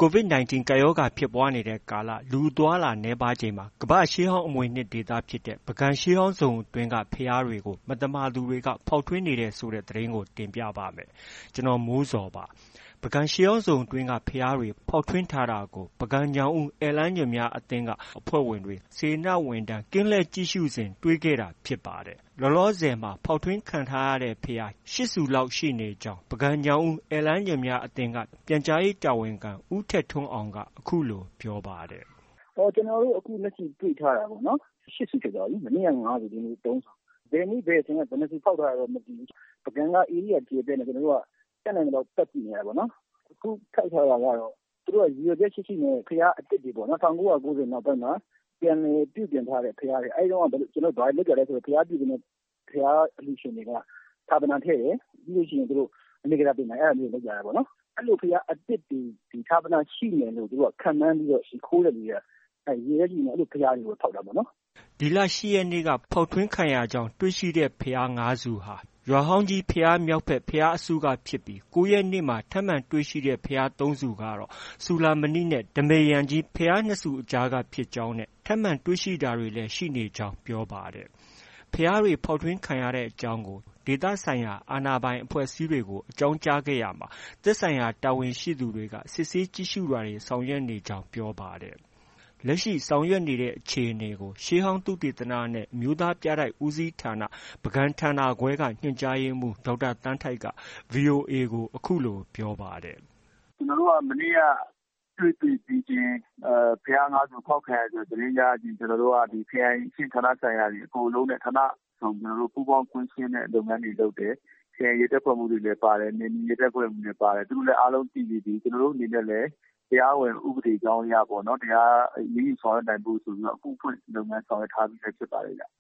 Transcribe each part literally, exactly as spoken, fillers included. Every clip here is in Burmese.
COVID สิบเก้า ကပ်ရောဂါဖြစ်ပွားနေတဲ့ကာလ လူအသွားအလာနည်းပါးချိန်မှာ ကမ္ဘာ့ရှေးဟောင်းအမွေအနှစ်ဒေသဖြစ်တဲ့ ပုဂံရှေးဟောင်းဇုန်အတွင်းက ဘုရားတွေကို မသမာသူတွေက ဖောက်ထွင်းနေတယ်ဆိုတဲ့သတင်းကို တင်ပြပါမယ်။ ကျွန်တော်မိုးဇော်ပါ။ ပုဂံရှေးဟောင်းဇုန်အတွင်းက ဘုရားတွေ ဖောက်ထွင်းထားတာကို ပုဂံညောင်ဦး ဧည့်လမ်းညွှန်များအသင်းက အဖွဲ့ဝင်တွေ စေတနာ့ဝန်ထမ်း ကင်းလှည့်ကြည့်ရှုစဉ် တွေ့ခဲ့တာဖြစ်ပါတယ်။ လောလောဆယ်မှာ ဖောက်ထွင်းခံထားရတဲ့ဘုရား ရှစ် ဆူလောက်ရှိနေကြောင်း ပုဂံညောင်ဦး ဧည့်လမ်းညွှန်များအသင်းက ပြန်ကြားရေးတာဝန်ခံ ဦးထက်ထွန်းအောင်က အခုလို ပြောပါတယ်။ “ကျနော်တို့ အခုလက်ရှိတွေ့ထားတာပေါ့နော်။ ရှစ် ဆူဖြစ်သွားပြီ။ မနေ့က ငါး ဆူ၊ ဒီနေ့ သုံး ဆူ။ ဘယ်နေ့ဘယ်အချိန်က ဘယ်နှစ်ဆူဖောက်ထားတာတော့ မသိဘူး။ ပုဂံက ဧရိယာကျယ်ပြန့်တယ်။ ကျနော်တို့က တတ်နိုင်သလောက်ပတ်ကြည့်နေတာပေါ့နော်။ အခုဖောက်ထားတာကတော့ သူတို့က ရည်ရွယ်ချက်ရှိရှိနဲ့ ဘုရားအသစ်တွေပေါ့နော်။ ၁၉၉၀ နောက်ပိုင်းမှာ ပြန်လည်ပြုပြင်ထားတဲ့ ဘုရားတွေ။ အဲဒီတုန်းက ကျနော်တို့ ဘာတွေလုပ်ကြလဲဆိုတော့ ဘုရားပြုပြင်တဲ့ ဘုရားအလှူရှင်တွေက ဌာပနာထည့်တယ်။ ပြီးလို့ရှိရင် သူတို့ အနေအထားပေးမယ်။ အဲဒါမျိုးတွေ လုပ်ကြတာပေါ့နော်။ အဲလို ဘုရားအသစ်တွေ ဌာပနာရှိမယ်လို့ သူတို့က ခန့်မှန်းပြီးတော့ ခိုးတဲ့လူတွေက ရည်ရွယ်ချက်ရှိရှိနဲ့ အဲလိုဘုရားတွေကို ဖောက်တာပေါ့နော်။ ” ဒီလ ၈ ရက်နေ့က ဖောက်ထွင်းခံရကြောင်းတွေ့ရှိတဲ့ ဘုရား ငါး ဆူဟာ ရွာဟောင်းကြီးဘုရားမြောက်ဘက် ဘုရားအစုကဖြစ်ပြီး ၉ ရက်နေ့မှာ ထပ်မံတွေ့ရှိတဲ့ ဘုရား သုံး ဆူကတော့ စူဠာမဏိနဲ့ ဓမ္မရံကြီး ဘုရားနှစ်ဆူအကြားကဖြစ်ကြောင်းနဲ့ ထပ်မံတွေ့ရှိတာတွေလည်း ရှိနေကြောင်း ပြောပါတယ်။ ဘုရားတွေ ဖောက်ထွင်းခံရတဲ့အကြောင်းကို ဒေသဆိုင်ရာ အာဏာပိုင်အဖွဲ့အစည်းတွေကို အကြောင်းကြားခဲ့ရာမှာ သက်ဆိုင်ရာတာဝန်ရှိသူတွေက စစ်ဆေးကြည့်ရှုတာတွေ ဆောင်ရွက်နေကြောင်း ပြောပါတယ်။ လက်ရှိ ဆောင်ရွက်နေတဲ့အခြေအနေကို ရှေးဟောင်းသုတေသနနဲ့ အမျိုးသားပြတိုက်ဦးစီးဌာန ပုဂံဌာနခွဲက ညွှန်ကြားရေးမှူး ဒေါက်တာသန်းထိုက်က VOA ကို အခုလို ပြောပါတယ်။ “ကျနော်တို့က မနေ့က တွေ့တွေ့ပြီးချင်း ဘုရား ငါး ဆူ ဖောက်ခံရတယ်ဆိုတဲ့သတင်းကြားချင်း ကျနော်တို့က ခရိုင်အဆင့်ဌာနဆိုင်ရာတွေ အကုန်လုံးနဲ့ ဌာနစုံ ပူးပေါင်းကွင်းဆင်းတဲ့လုပ်ငန်းတွေ လုပ်တယ်။ ခရိုင်ရဲတပ်ဖွဲ့မှူးတွေလည်း ပါတယ်။ နယ်မြေရဲတပ်ဖွဲ့မှူးလည်း ပါတယ်။ သူတို့လည်း အားလုံးသိပြီးပြီ။ ကျနော်တို့အနေနဲ့လည်း တရားဝင်ဥပဒေကြောင်းအရ တရားအရေးယူဆောင်ရွက်နိုင်ဖို့ဆိုပြီး အမှုဖွင့်လုပ်ငန်းဆောင်ရွက်ထားပြီးဖြစ်ပါတယ်ဗျ။ ”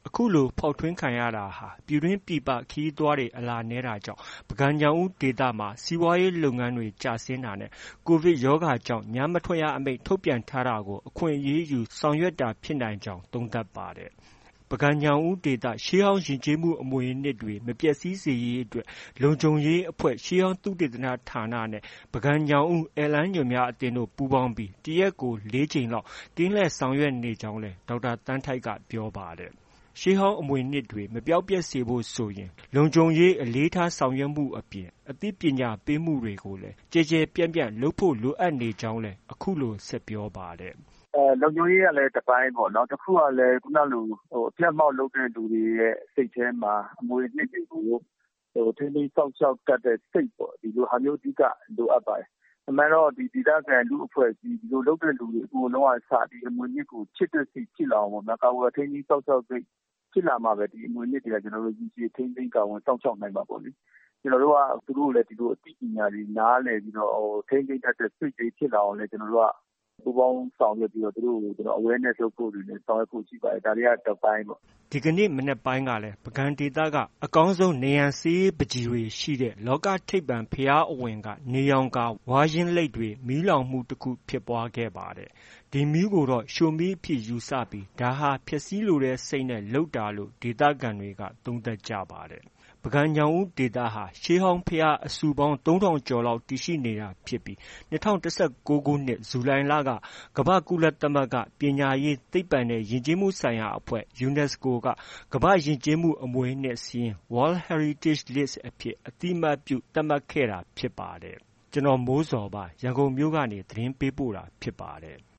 အခုလို ဖောက်ထွင်းခံရတာဟာ ပြည်တွင်းပြည်ပ ခရီးသွားတွေ အလာနည်းတာကြောင့် ပုဂံညောင်ဦးဒေသမှာ စီးပွားရေးလုပ်ငန်းတွေ ကျဆင်းတာနဲ့ COVID ရောဂါကြောင့် ညမထွက်ရအမိန့်ထုတ်ပြန်ထားတာကို အခွင့်အရေးယူ ဆောင်ရွက်တာဖြစ်နိုင်ကြောင်း သုံးသပ်ပါတယ်။ ပုဂံညောင်ဦးဒေသ ရှေးဟောင်းယဉ်ကျေးမှုအမွေအနှစ်တွေ မပျက်ဆီးစေရေးအတွက် လုံခြုံရေးအဖွဲ့ ရှေးဟောင်းသုတေသနဌာနနဲ့ ပုဂံညောင်ဦး ဧည့်လမ်းညွှန်များအသင်းတို့ ပူးပေါင်းပြီး တစ်ရက်ကို လေးကြိမ်လောက် ကင်းလှည့်ဆောင်ရွက်နေကြောင်းလည်း ဒေါက်တာသန်းထိုက်က ပြောပါတယ်။ ရှေးဟောင်းအမွေအနှစ်တွေ မပျောက်ပျက်စေဖို့ဆိုရင် လုံခြုံရေးအလေးထားဆောင်ရွက်မှုအပြင် အသိပညာပေးမှုတွေကိုလည်း ကျယ်ကျယ်ပြန့်ပြန့်လုပ်ဖို့ လိုအပ်နေကြောင်းလည်း အခုလို ဆက်ပြောပါတယ်။ “လုံခြုံရေးကလည်း တစ်ပိုင်းပေါ့နော်။ တစ်ခုကလည်း ခုနကလို အဖျက်အမှောင့်လုပ်တဲ့လူတွေရဲ့ စိတ်ထဲမှာ အမွေအနှစ်တွေကို ထိန်းသိမ်းစောင့်ရှောက်တတ်တဲ့စိတ်ပေါ့။ ဒီလိုဟာမျိုး အဓိက လိုအပ်ပါတယ်။ အမှန်တော့ ဒေသခံလူ့အဖွဲ့အစည်း ဒီလိုလုပ်တဲ့လူတွေအကုန်လုံးက ဒီအမွေအနှစ်ကို ချစ်တဲ့စိတ်ဖြစ်လာအောင် ကာကွယ်ထိန်းသိမ်းစောင့်ရှောက်စိတ်ဖြစ်လာမှပဲ ဒီအမွေအနှစ်တွေက ရေရှည်ထိန်းသိမ်းကာကွယ်စောင့်ရှောက်နိုင်မှာပေါ့လေ။ ကျနော်တို့က သူတို့ကိုလည်း ဒီလိုအသိပညာတွေ နားလည်ပြီးတော့ ထိန်းသိမ်းတတ်တဲ့စိတ်တွေဖြစ်လာအောင်လည်း ကျနော်တို့က ပူးပေါင်းဆောင်ရွက်ပြီးတော့ သူတို့ကို awareness လုပ်ဖို့တွေလည်း ဆောင်ရွက်ဖို့ရှိပါတယ်။ ဒါတွေက တစ်ပိုင်းပေါ့။ ” ဒီကနေ့ မနက်ပိုင်းကလည်း ပုဂံဒေသက အကောင်းဆုံးနံရံဆေးရေးပန်းချီတွေရှိတဲ့ လောကထိပ်ပန်ဘုရားအဝင်က နေရောင်ကာဝါးယင်းလိတ်တွေ မီးလောင်မှုတစ်ခုဖြစ်ပွားခဲ့ပါတယ်။ ဒီမီးကိုတော့ ရှို့မီးအဖြစ်ယူဆပြီး ဒါဟာ ဖျက်ဆီးလိုတဲ့စိတ်နဲ့ လုပ်တာလို့ ဒေသခံတွေက သုံးသပ်ကြပါတယ်။ ပုဂံညောင်ဦးဒေသဟာ ရှေးဟောင်းဘုရားအဆူပေါင်း သုံးထောင်ကျော်လောက် တည်ရှိနေတာဖြစ်ပြီး ၂၀၁၉ ခုနှစ် ဇူလိုင်လက ကမ္ဘာ့ကုလသမဂ္ဂ ပညာရေး၊ သိပ္ပံနဲ့ ယဉ်ကျေးမှုဆိုင်ရာအဖွဲ့ UNESCO က ကမ္ဘာ့ယဉ်ကျေးမှုအမွေအနှစ်စာရင်း World Heritage List အဖြစ် အသိအမှတ်ပြု သတ်မှတ်ခဲ့တာဖြစ်ပါတယ်။ ကျွန်တော်မိုးဇော်ပါ ရန်ကုန်မြို့ကနေ သတင်းပေးပို့တာဖြစ်ပါတယ်။